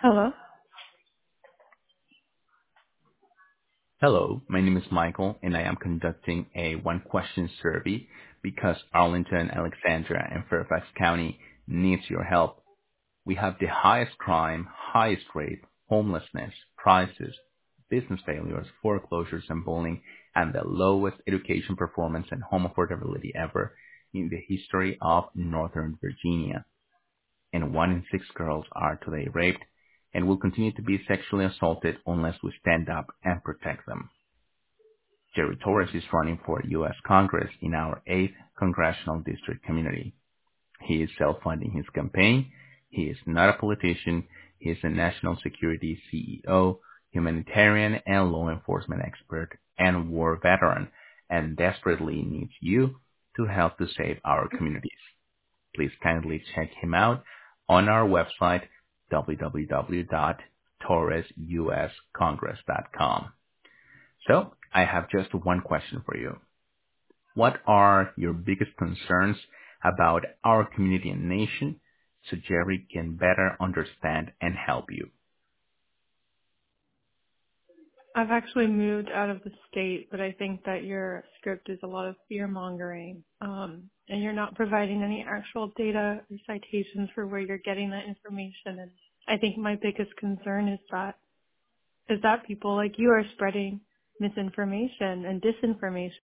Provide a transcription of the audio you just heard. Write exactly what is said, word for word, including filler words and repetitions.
Hello. Hello, my name is Michael, and I am conducting a one-question survey because Arlington, Alexandria, and Fairfax County needs your help. We have the highest crime, highest rate, homelessness, prices, business failures, foreclosures, and bullying, and the lowest education performance and home affordability ever in the history of Northern Virginia. And one in six girls are today raped and will continue to be sexually assaulted unless we stand up and protect them. Jerry Torres is running for U S Congress in our eighth Congressional District community. He is self-funding his campaign. He is not a politician. He is a national security C E O, humanitarian and law enforcement expert, and war veteran, and desperately needs you to help to save our communities. Please kindly check him out on our website, w w w dot torres u s congress dot com. So I have just one question for you. What are your biggest concerns about our community and nation so Jerry can better understand and help you? I've actually moved out of the state, but I think that your script is a lot of fear mongering, um, and you're not providing any actual data or citations for where you're getting that information. And I think my biggest concern is that is that people like you are spreading misinformation and disinformation